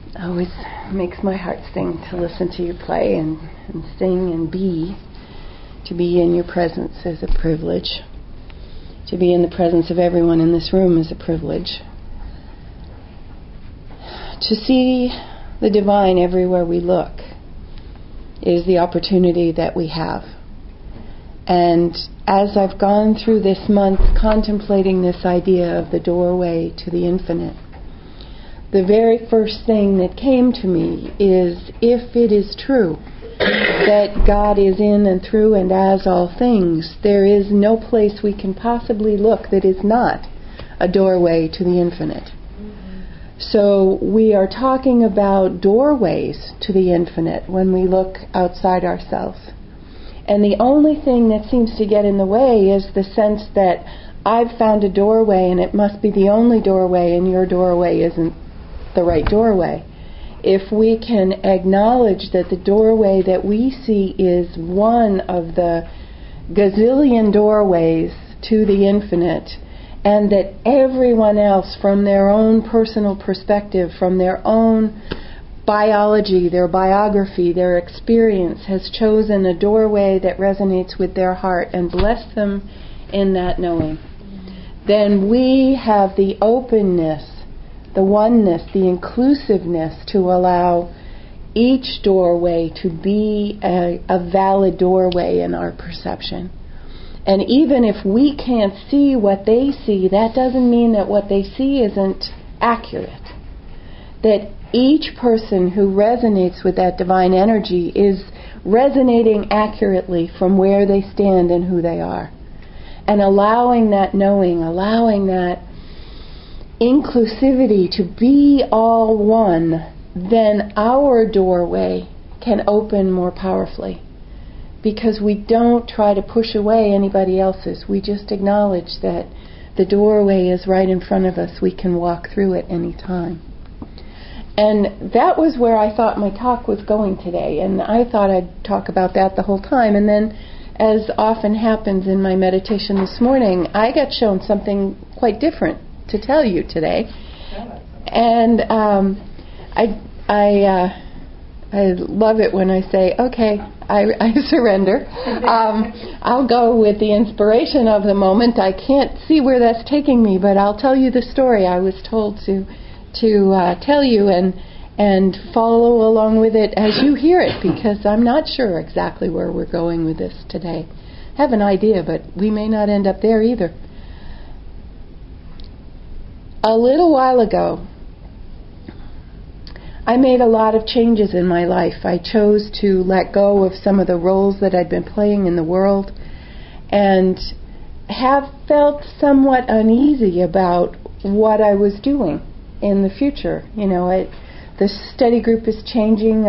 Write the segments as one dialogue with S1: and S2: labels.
S1: Always makes my heart sing to listen to you play and sing and be. To be in your presence is a privilege. To be in the presence of everyone in this room is a privilege. To see the divine everywhere we look is the opportunity that we have. And as I've gone through this month contemplating this idea of the doorway to the infinite, the very first thing that came to me is, if it is true that God is in and through and as all things, there is no place we can possibly look that is not a doorway to the infinite. So we are talking about doorways to the infinite when we look outside ourselves. And the only thing that seems to get in the way is the sense that I've found a doorway and it must be the only doorway and your doorway isn't the right doorway. If we can acknowledge that the doorway that we see is one of the gazillion doorways to the infinite, and that everyone else from their own personal perspective, from their own biology, their biography, their experience, has chosen a doorway that resonates with their heart and bless them in that knowing, then we have the openness, the oneness, the inclusiveness to allow each doorway to be a valid doorway in our perception. And even if we can't see what they see, that doesn't mean that what they see isn't accurate. That each person who resonates with that divine energy is resonating accurately from where they stand and who they are. And allowing that knowing, allowing that inclusivity to be all one, then our doorway can open more powerfully. Because we don't try to push away anybody else's. We just acknowledge that the doorway is right in front of us. We can walk through it any time. And that was where I thought my talk was going today. And I thought I'd talk about that the whole time. And then, as often happens in my meditation this morning, I got shown something quite different to tell you today. And I love it when I say, okay, I surrender. I'll go with the inspiration of the moment. I can't see where that's taking me, but I'll tell you the story I was told to tell you and follow along with it as you hear it, because I'm not sure exactly where we're going with this today. I have an idea, but we may not end up there either. A little while ago, I made a lot of changes in my life. I chose to let go of some of the roles that I'd been playing in the world and have felt somewhat uneasy about what I was doing in the future. You know, the study group is changing.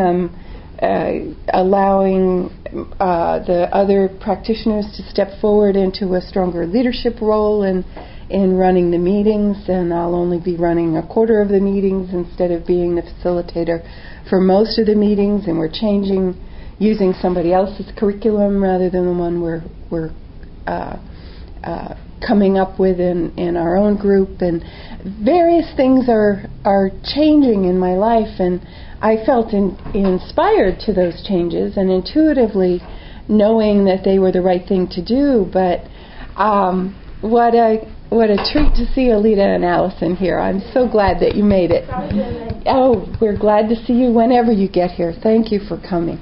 S1: Allowing the other practitioners to step forward into a stronger leadership role in running the meetings, and I'll only be running a quarter of the meetings instead of being the facilitator for most of the meetings, and we're changing, using somebody else's curriculum rather than the one we're coming up with in our own group, and various things are changing in my life, and I felt inspired to those changes and intuitively knowing that they were the right thing to do. But what a treat to see Alita and Allison here. I'm so glad that you made it. Oh, we're glad to see you whenever you get here. Thank you for coming.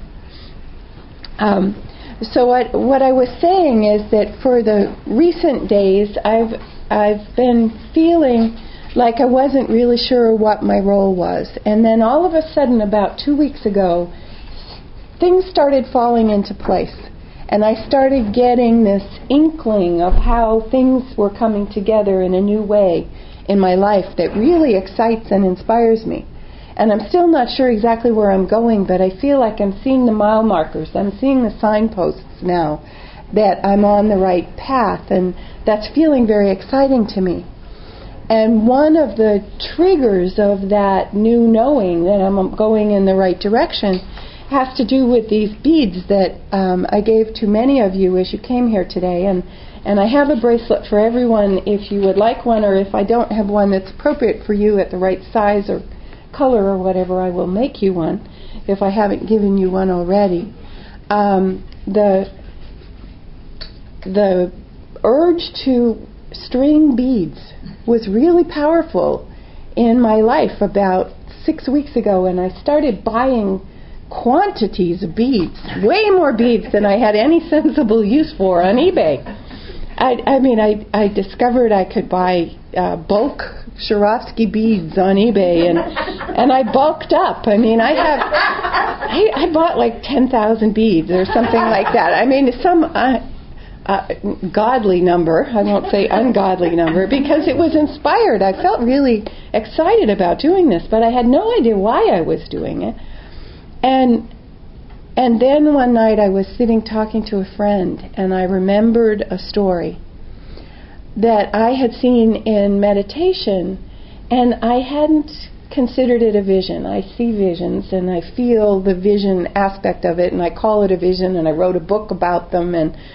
S1: So what I was saying is that for the recent days, I've been feeling like I wasn't really sure what my role was. And then all of a sudden, about 2 weeks ago, things started falling into place. And I started getting this inkling of how things were coming together in a new way in my life that really excites and inspires me. And I'm still not sure exactly where I'm going, but I feel like I'm seeing the mile markers. I'm seeing the signposts now that I'm on the right path, and that's feeling very exciting to me. And one of the triggers of that new knowing that I'm going in the right direction has to do with these beads that I gave to many of you as you came here today. And I have a bracelet for everyone if you would like one, or if I don't have one that's appropriate for you at the right size or color or whatever, I will make you one if I haven't given you one already. The urge to string beads was really powerful in my life about 6 weeks ago, and I started buying quantities of beads, way more beads than I had any sensible use for on eBay. I discovered I could buy bulk Swarovski beads on eBay, and I bulked up. I bought like 10,000 beads or something like that. Some godly number, I won't say ungodly number, because it was inspired. I felt really excited about doing this, but I had no idea why I was doing it. And then one night I was sitting talking to a friend, and I remembered a story that I had seen in meditation, and I hadn't considered it a vision. I see visions, and I feel the vision aspect of it, and I call it a vision, and I wrote a book about them,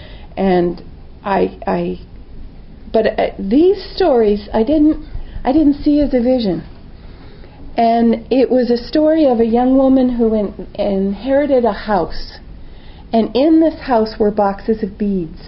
S1: but these stories I didn't see as a vision. And it was a story of a young woman who inherited a house, and in this house were boxes of beads.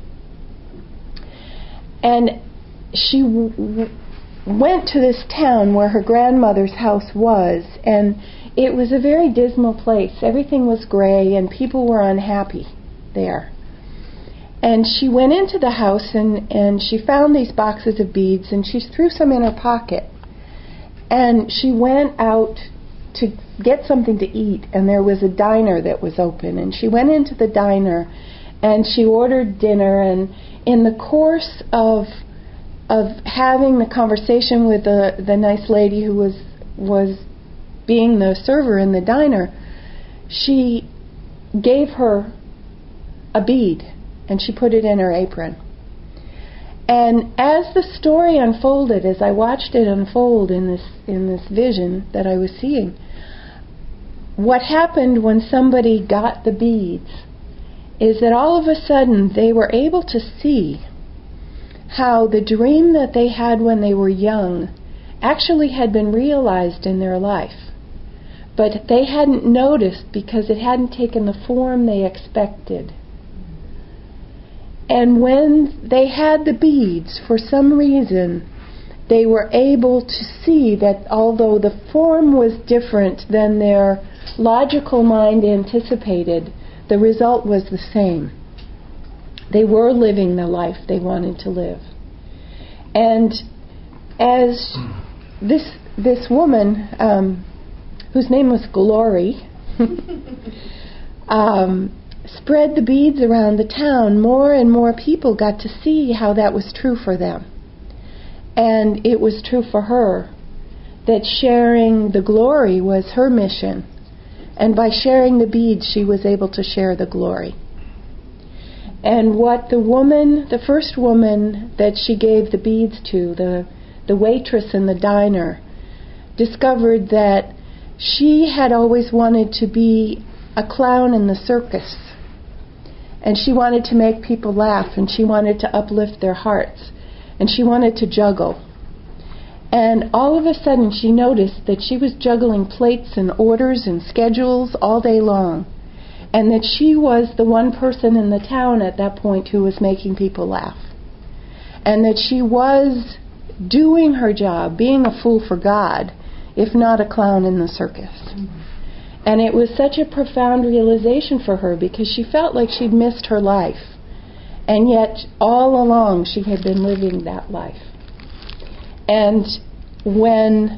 S1: And she went to this town where her grandmother's house was, and it was a very dismal place. Everything was gray, and people were unhappy there. And she went into the house, and she found these boxes of beads, and she threw some in her pocket. And she went out to get something to eat, and there was a diner that was open. And she went into the diner, and she ordered dinner, and in the course of having the conversation with the nice lady who was being the server in the diner, she gave her a bead, and she put it in her apron. And as the story unfolded, as I watched it unfold in this vision that I was seeing, what happened when somebody got the beads is that all of a sudden they were able to see how the dream that they had when they were young actually had been realized in their life. But they hadn't noticed because it hadn't taken the form they expected. And when they had the beads, for some reason, they were able to see that although the form was different than their logical mind anticipated, the result was the same. They were living the life they wanted to live. And as this woman, whose name was Glory, spread the beads around the town, more and more people got to see how that was true for them. And it was true for her that sharing the glory was her mission. And by sharing the beads, she was able to share the glory. And what the first woman that she gave the beads to, the waitress in the diner, discovered that she had always wanted to be a clown in the circus. And she wanted to make people laugh, and she wanted to uplift their hearts, and she wanted to juggle. And all of a sudden she noticed that she was juggling plates and orders and schedules all day long, and that she was the one person in the town at that point who was making people laugh, and that she was doing her job, being a fool for God, if not a clown in the circus. Mm-hmm. And it was such a profound realization for her because she felt like she'd missed her life. And yet, all along, she had been living that life. And when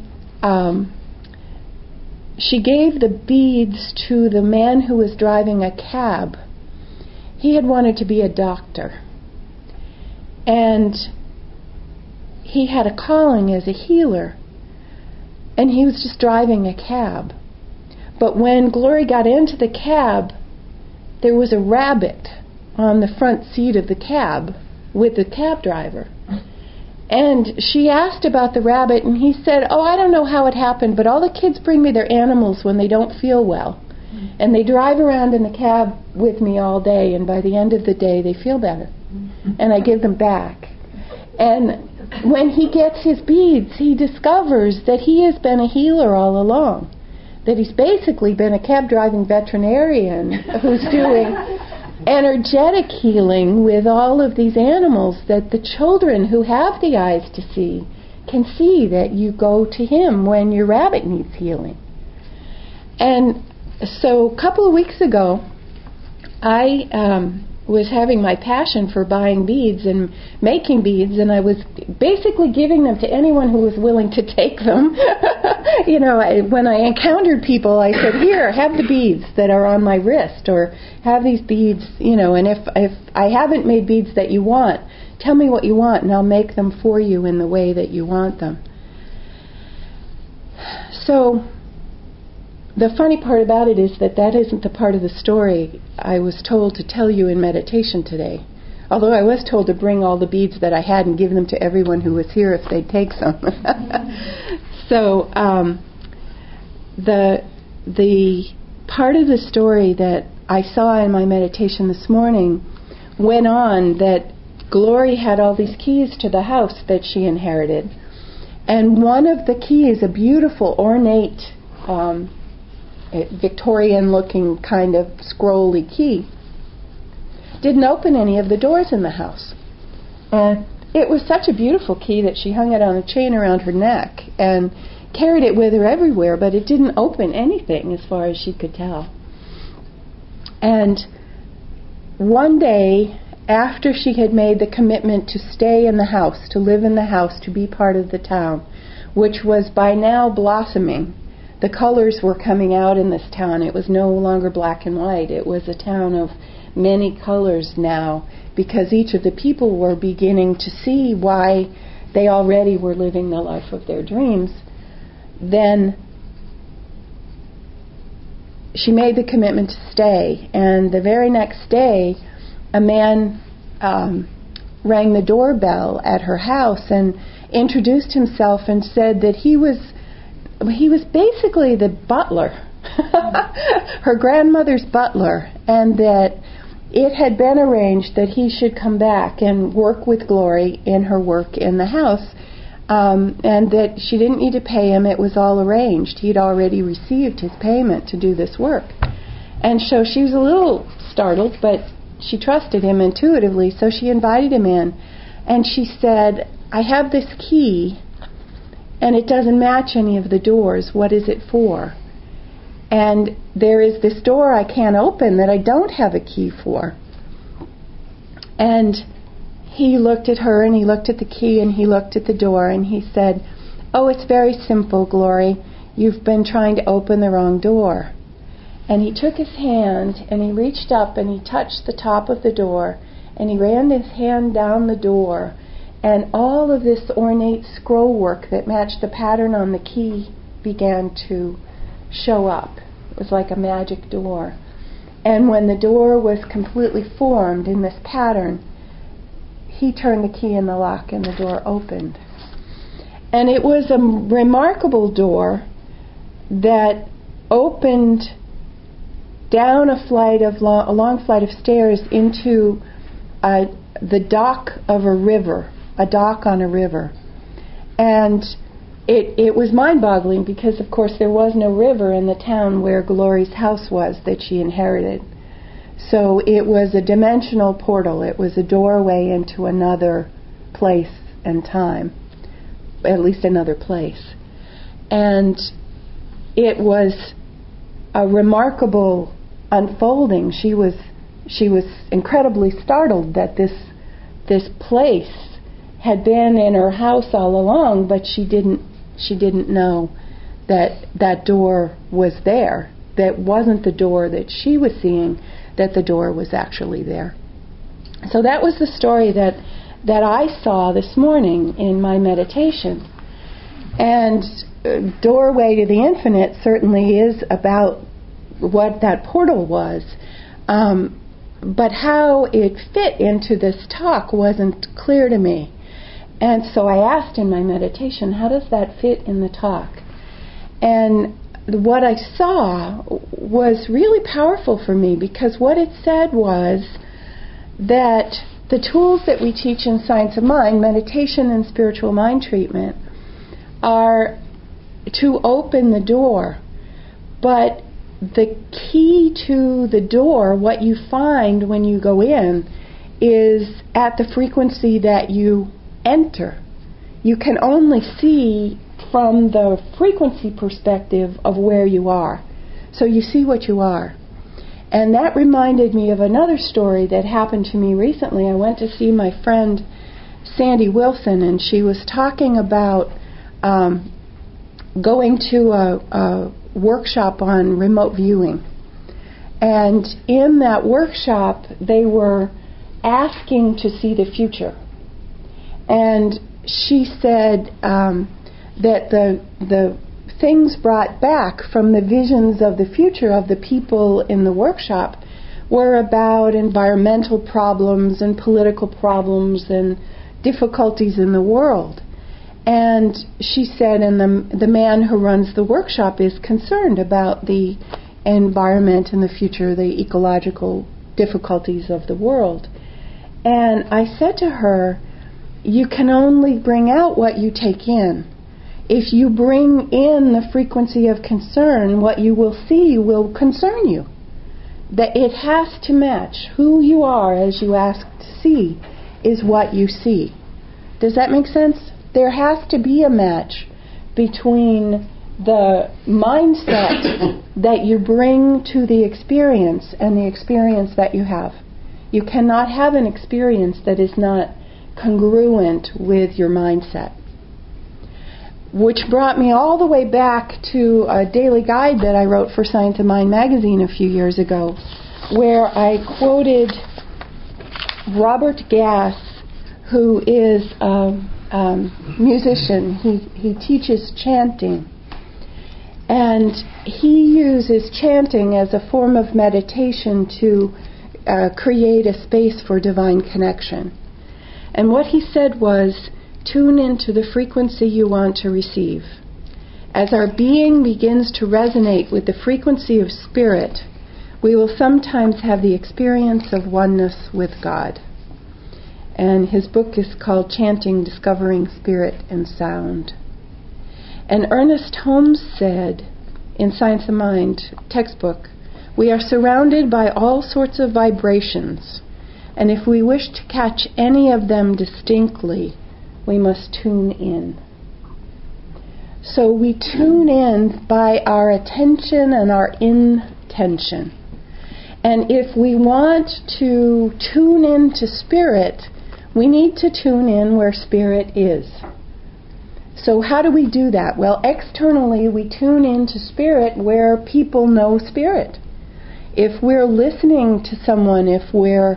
S1: she gave the beads to the man who was driving a cab, he had wanted to be a doctor. And he had a calling as a healer. And he was just driving a cab. But when Glory got into the cab, there was a rabbit on the front seat of the cab with the cab driver. And she asked about the rabbit, and he said, "Oh, I don't know how it happened, but all the kids bring me their animals when they don't feel well. And they drive around in the cab with me all day, and by the end of the day, they feel better. And I give them back." And when he gets his beads, he discovers that he has been a healer all along. That he's basically been a cab-driving veterinarian who's doing energetic healing with all of these animals, that the children who have the eyes to see can see that you go to him when your rabbit needs healing. And so a couple of weeks ago, I was having my passion for buying beads and making beads, and I was basically giving them to anyone who was willing to take them. When I encountered people, I said, here, have the beads that are on my wrist, or have these beads, and if I haven't made beads that you want, tell me what you want, and I'll make them for you in the way that you want them. So the funny part about it is that isn't the part of the story I was told to tell you in meditation today. Although I was told to bring all the beads that I had and give them to everyone who was here if they'd take some. So the part of the story that I saw in my meditation this morning went on that Glory had all these keys to the house that she inherited. And one of the keys, a beautiful, ornate, Victorian-looking kind of scrolly key, didn't open any of the doors in the house. And it was such a beautiful key that she hung it on a chain around her neck and carried it with her everywhere, but it didn't open anything as far as she could tell. And one day, after she had made the commitment to stay in the house, to live in the house, to be part of the town, which was by now blossoming, the colors were coming out in this town. It was no longer black and white. It was a town of many colors now, because each of the people were beginning to see why they already were living the life of their dreams. Then she made the commitment to stay, and the very next day a man rang the doorbell at her house and introduced himself and said that he was basically the butler, her grandmother's butler, and that it had been arranged that he should come back and work with Glory in her work in the house, and that she didn't need to pay him. It was all arranged. He'd already received his payment to do this work. And so she was a little startled, but she trusted him intuitively, so she invited him in. And she said, I have this key, and it doesn't match any of the doors. What is it for? And there is this door I can't open that I don't have a key for. And he looked at her, and he looked at the key, and he looked at the door, and he said, oh, it's very simple, Glory. You've been trying to open the wrong door. And he took his hand, and he reached up, and he touched the top of the door, and he ran his hand down the door, and all of this ornate scroll work that matched the pattern on the key began to show up. It was like a magic door. And when the door was completely formed in this pattern, he turned the key in the lock and the door opened. And it was a remarkable door that opened down a long flight of stairs into the dock of a river, a dock on a river. And it was mind-boggling because, of course, there was no river in the town where Glory's house was that she inherited. So it was a dimensional portal. It was a doorway into another place and time, at least another place. And it was a remarkable unfolding. She was incredibly startled that this place had been in her house all along, but she didn't know that door was there. That wasn't the door that she was seeing, that the door was actually there. So that was the story that I saw this morning in my meditation. And Doorway to the Infinite certainly is about what that portal was. But how it fit into this talk wasn't clear to me. And so I asked in my meditation, how does that fit in the talk? And what I saw was really powerful for me, because what it said was that the tools that we teach in Science of Mind, meditation and spiritual mind treatment, are to open the door. But the key to the door, what you find when you go in, is at the frequency that you enter. You can only see from the frequency perspective of where you are. So you see what you are. And that reminded me of another story that happened to me recently. I went to see my friend Sandy Wilson, and she was talking about going to a workshop on remote viewing. And in that workshop, they were asking to see the future. And she said that the things brought back from the visions of the future of the people in the workshop were about environmental problems and political problems and difficulties in the world. And she said, and the man who runs the workshop is concerned about the environment in the future, the ecological difficulties of the world. And I said to her, you can only bring out what you take in. If you bring in the frequency of concern, what you will see will concern you. That it has to match. Who you are as you ask to see is what you see. Does that make sense? There has to be a match between the mindset that you bring to the experience and the experience that you have. You cannot have an experience that is not congruent with your mindset. Which brought me all the way back to a daily guide that I wrote for Science of Mind magazine a few years ago, where I quoted Robert Gass, who is a musician. He teaches chanting. And he uses chanting as a form of meditation to create a space for divine connection. And what he said was, tune into the frequency you want to receive. As our being begins to resonate with the frequency of spirit, we will sometimes have the experience of oneness with God. And his book is called Chanting, Discovering Spirit and Sound. And Ernest Holmes said, in Science of Mind textbook, we are surrounded by all sorts of vibrations, and if we wish to catch any of them distinctly, we must tune in. So we tune in by our attention and our intention. And if we want to tune in to spirit, we need to tune in where spirit is. So how do we do that? Well, externally we tune into spirit where people know spirit. If we're listening to someone, if we're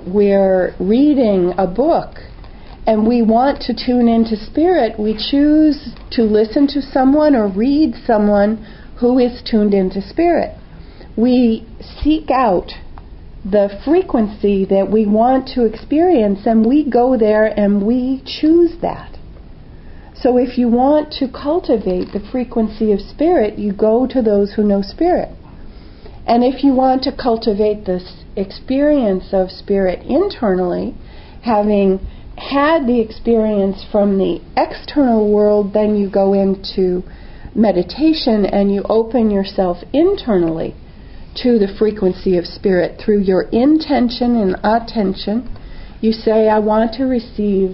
S1: reading a book, and we want to tune into spirit, we choose to listen to someone or read someone who is tuned into spirit. We seek out the frequency that we want to experience, and we go there and we choose that. So if you want to cultivate the frequency of spirit, you go to those who know spirit. And if you want to cultivate this experience of spirit internally, having had the experience from the external world, then you go into meditation and you open yourself internally to the frequency of spirit through your intention and attention. You say, I want to receive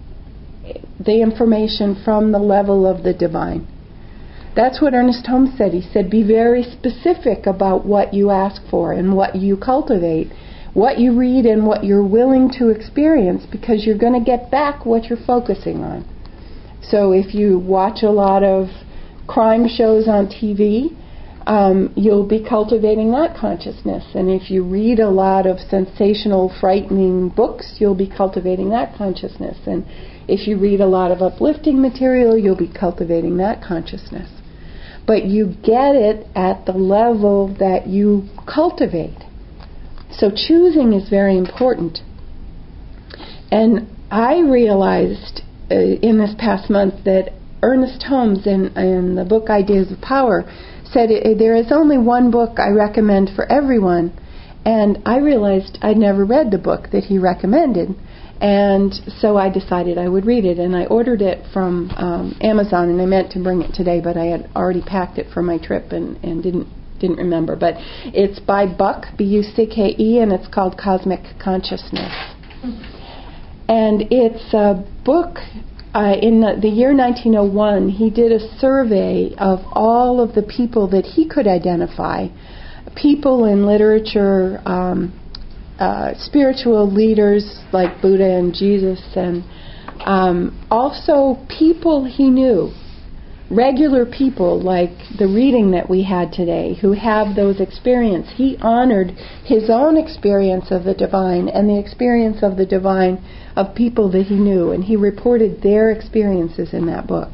S1: the information from the level of the divine. That's what Ernest Holmes said. He said, be very specific about what you ask for and what you cultivate, what you read and what you're willing to experience, because you're going to get back what you're focusing on. So if you watch a lot of crime shows on TV, you'll be cultivating that consciousness. And if you read a lot of sensational, frightening books, you'll be cultivating that consciousness. And if you read a lot of uplifting material, you'll be cultivating that consciousness. But you get it at the level that you cultivate. So choosing is very important. And I realized in this past month that Ernest Holmes, in the book Ideas of Power, said there is only one book I recommend for everyone, And I realized I'd never read the book that he recommended, and so I decided I would read it, and I ordered it from Amazon, and I meant to bring it today, but I had already packed it for my trip and didn't remember. But it's by Buck, B-U-C-K-E, and it's called Cosmic Consciousness. And it's a book, in the year 1901, he did a survey of all of the people that he could identify, people in literature, spiritual leaders like Buddha and Jesus, and also people he knew, regular people like the reading that we had today who have those experiences. He honored his own experience of the divine and the experience of the divine of people that he knew, and he reported their experiences in that book.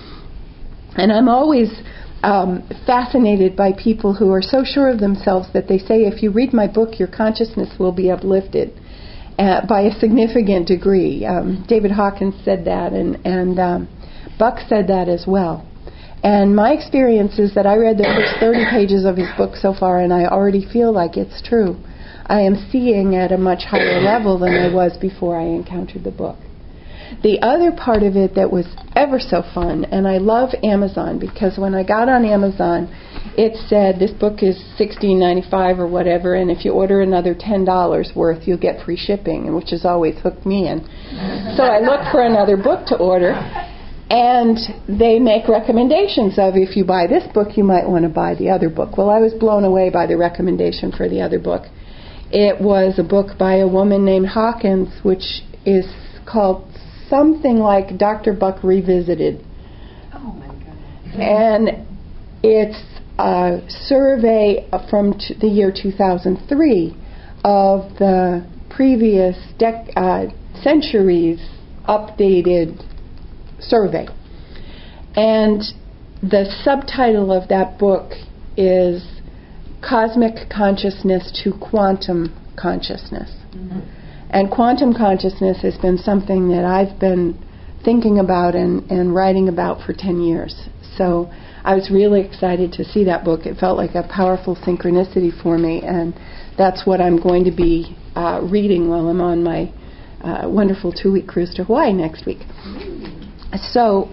S1: And I'm always fascinated by people who are so sure of themselves that they say, if you read my book, your consciousness will be uplifted by a significant degree. David Hawkins said that, and Buck said that as well. And my experience is that I read the first 30 pages of his book so far, and I already feel like it's true. I am seeing at a much higher level than I was before I encountered the book. The other part of it that was ever so fun, and I love Amazon, because when I got on Amazon, it said this book is $16.95 or whatever, and if you order another $10 worth, you'll get free shipping, which has always hooked me in. So I looked for another book to order, and they make recommendations of, if you buy this book, you might want to buy the other book. Well, I was blown away by the recommendation for the other book. It was a book by a woman named Hawkins, which is called something like Dr. Buck Revisited.
S2: Oh my goodness.
S1: And it's a survey from the year 2003 of the previous centuries updated survey. And the subtitle of that book is Cosmic Consciousness to Quantum Consciousness. Mm-hmm. And quantum consciousness has been something that I've been thinking about and writing about for 10 years. So I was really excited to see that book. It felt like a powerful synchronicity for me, and that's what I'm going to be reading while I'm on my wonderful 2-week cruise to Hawaii next week. So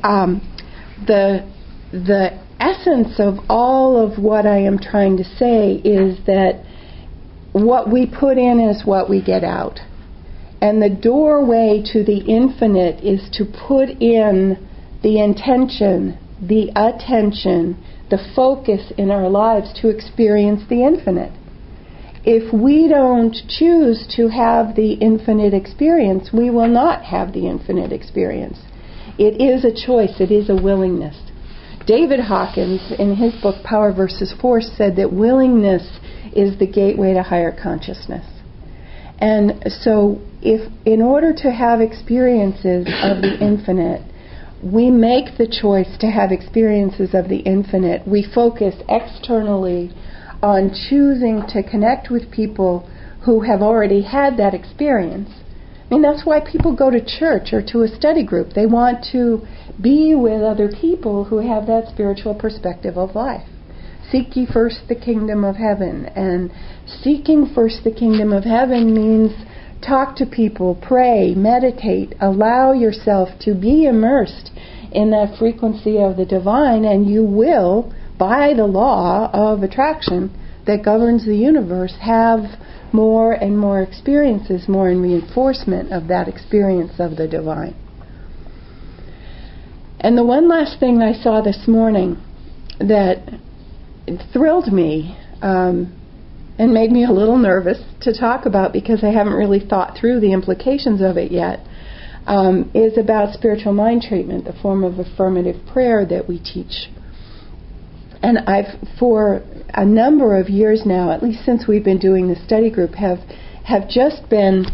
S1: the essence of all of what I am trying to say is that what we put in is what we get out. And the doorway to the infinite is to put in the intention, the attention, the focus in our lives to experience the infinite. If we don't choose to have the infinite experience, we will not have the infinite experience. It is a choice. It is a willingness. David Hawkins, in his book Power versus Force, said that willingness is the gateway to higher consciousness. And so if in order to have experiences of the infinite, we make the choice to have experiences of the infinite, we focus externally on choosing to connect with people who have already had that experience. I mean, that's why people go to church or to a study group. They want to be with other people who have that spiritual perspective of life. Seek ye first the kingdom of heaven. And seeking first the kingdom of heaven means talk to people, pray, meditate, allow yourself to be immersed in that frequency of the divine, and you will, by the law of attraction that governs the universe, have more and more experiences, more in reinforcement of that experience of the divine. And the one last thing I saw this morning that thrilled me and made me a little nervous to talk about, because I haven't really thought through the implications of it yet, is about spiritual mind treatment, the form of affirmative prayer that we teach. And I've, for a number of years now, at least since we've been doing the study group, have just been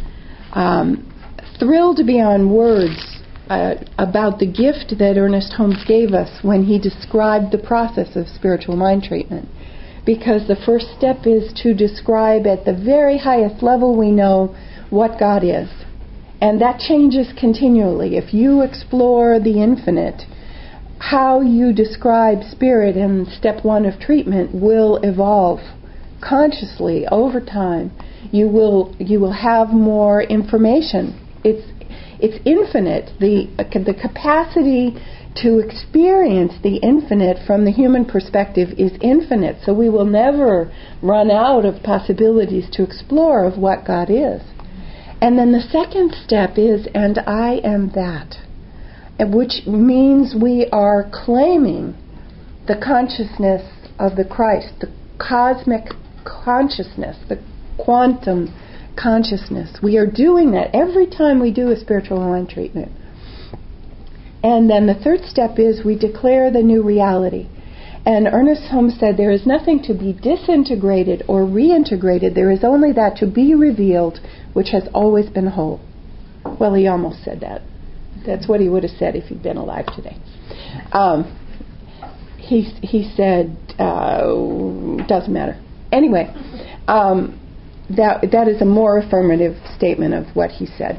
S1: thrilled beyond words about the gift that Ernest Holmes gave us when he described the process of spiritual mind treatment. Because the first step is to describe at the very highest level we know what God is. And that changes continually. If you explore the infinite, how you describe spirit in step 1 of treatment will evolve consciously over time, you will have more information. It's infinite. The capacity to experience the infinite from the human perspective is infinite. So we will never run out of possibilities to explore of what God is. And then the second step is, and I am that, which means we are claiming the consciousness of the Christ, the cosmic consciousness, the quantum consciousness. We are doing that every time we do a spiritual mind treatment. And then the third step is we declare the new reality. And Ernest Holmes said, there is nothing to be disintegrated or reintegrated. There is only that to be revealed, which has always been whole. Well, he almost said that. That's what he would have said if he'd been alive today. He said, doesn't matter. Anyway, that is a more affirmative statement of what he said.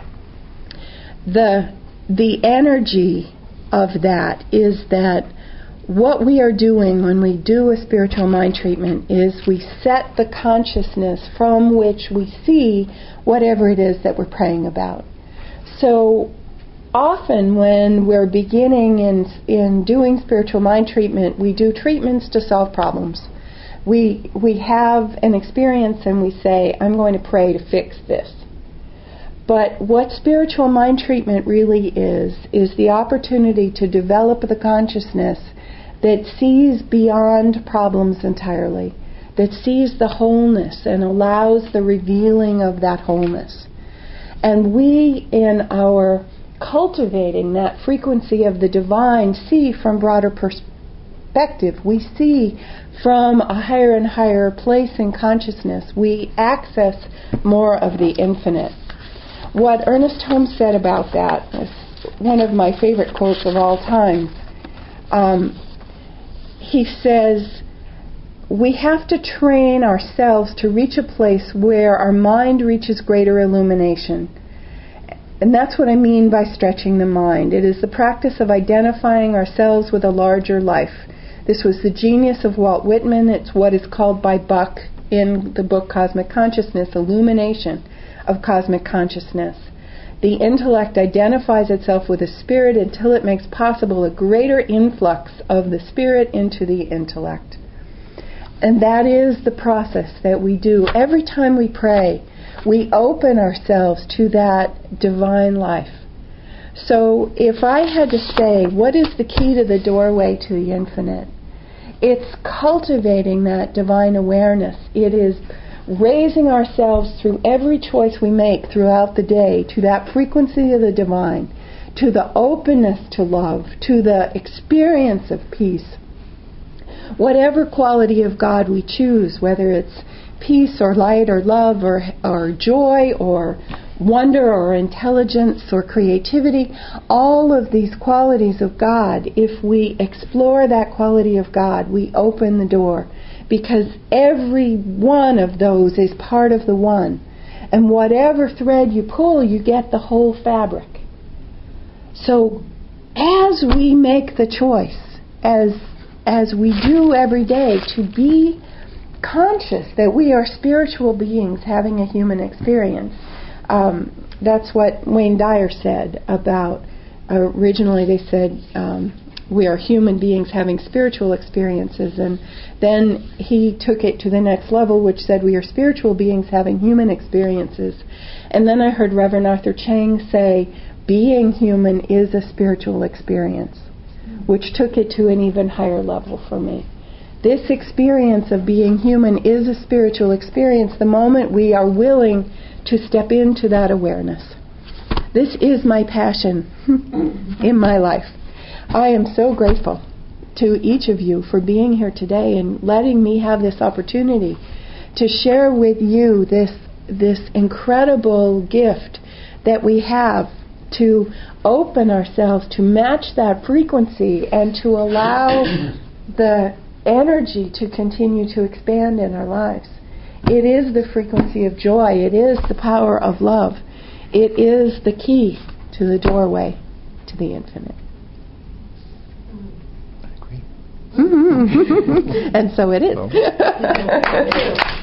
S1: The energy of that is that what we are doing when we do a spiritual mind treatment is we set the consciousness from which we see whatever it is that we're praying about. So often when we're beginning in doing spiritual mind treatment, we do treatments to solve problems. We have an experience and we say, I'm going to pray to fix this. But what spiritual mind treatment really is the opportunity to develop the consciousness that sees beyond problems entirely, that sees the wholeness and allows the revealing of that wholeness. And we, in our cultivating that frequency of the divine, see from broader perspective. We see from a higher and higher place in consciousness. We access more of the infinite. What Ernest Holmes said about that is one of my favorite quotes of all time. He says, we have to train ourselves to reach a place where our mind reaches greater illumination. And that's what I mean by stretching the mind. It is the practice of identifying ourselves with a larger life. This was the genius of Walt Whitman. It's what is called by Buck in the book Cosmic Consciousness, illumination of cosmic consciousness. The intellect identifies itself with the spirit until it makes possible a greater influx of the spirit into the intellect. And that is the process that we do. Every time we pray, we open ourselves to that divine life. So if I had to say, what is the key to the doorway to the infinite? It's cultivating that divine awareness. It is raising ourselves through every choice we make throughout the day to that frequency of the divine, to the openness to love, to the experience of peace. Whatever quality of God we choose, whether it's peace or light or love or joy or wonder or intelligence or creativity, all of these qualities of God, if we explore that quality of God, we open the door. Because every one of those is part of the one. And whatever thread you pull, you get the whole fabric. So as we make the choice, as we do every day, to be conscious that we are spiritual beings having a human experience, that's what Wayne Dyer said about, originally they said, we are human beings having spiritual experiences, and then he took it to the next level, which said we are spiritual beings having human experiences. And then I heard Reverend Arthur Chang say, being human is a spiritual experience, which took it to an even higher level for me. This experience of being human is a spiritual experience the moment we are willing to step into that awareness. This is my passion in my life. I am so grateful to each of you for being here today and letting me have this opportunity to share with you this incredible gift that we have to open ourselves to match that frequency and to allow the energy to continue to expand in our lives. It is the frequency of joy. It is the power of love. It is the key to the doorway to the infinite. And so it is.
S3: So.